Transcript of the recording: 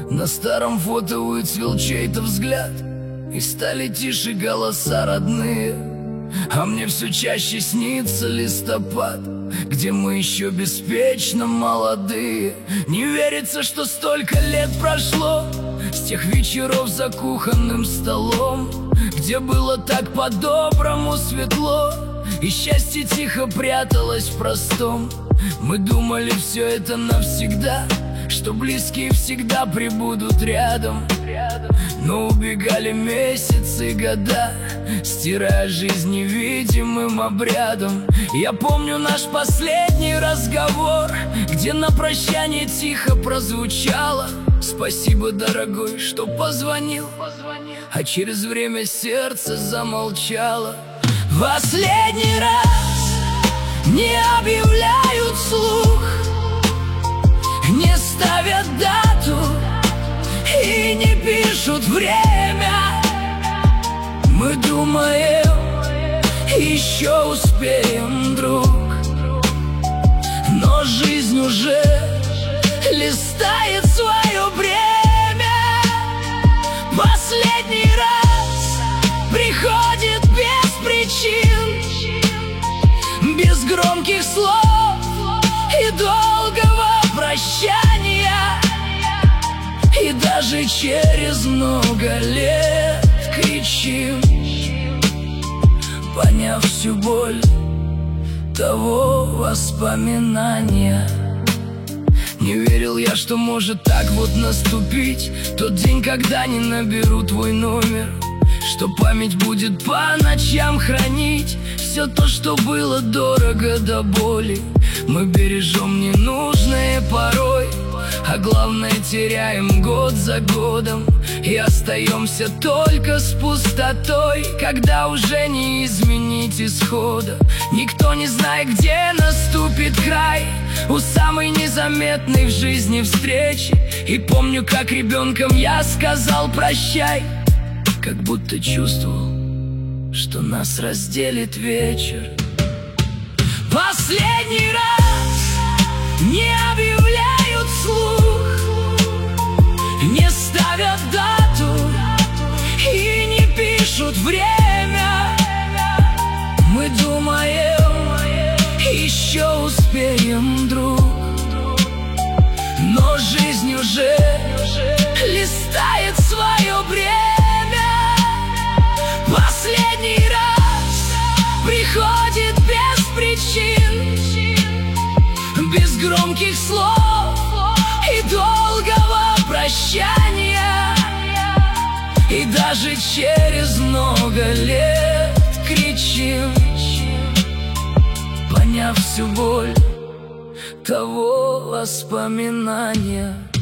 На старом фото выцвел чей-то взгляд, и стали тише голоса родные. А мне все чаще снится листопад, где мы еще беспечно молодые. Не верится, что столько лет прошло с тех вечеров за кухонным столом, где было так по-доброму светло, и счастье тихо пряталось в простом. Мы думали, все это навсегда, что близкие всегда прибудут рядом. Но убегали месяцы и года, стирая жизнь невидимым обрядом. Я помню наш последний разговор, где на прощание тихо прозвучало: спасибо, дорогой, что позвонил. А через время сердце замолчало. Последний раз не объявляют вслух, не ставят дату и не пишут время. Мы думаем, еще успеем, друг, но жизнь уже листает свое бремя. Последний раз приходит без причин, без громких слов и долгого прощания. И даже через много лет кричим, поняв всю боль того воспоминания. Не верил я, что может так вот наступить тот день, когда не наберу твой номер, что память будет по ночам хранить все то, что было дорого до боли. Мы бережем ненужное порой, а главное теряем год за годом, и остаемся только с пустотой, когда уже не изменить исхода. Никто не знает, где наступит край у самой незаметной в жизни встречи. И помню, как ребенком я сказал прощай, как будто чувствовал, что нас разделит вечер. Последний раз не объявляют вслух, не ставят дату и не пишут время. Мы думаем, еще успеем, друг, но жизнь уже листает свое бремя. Последний раз приходит без причин, без громких слов и долгого прощания. И даже через много лет кричим, поняв всю боль того воспоминания.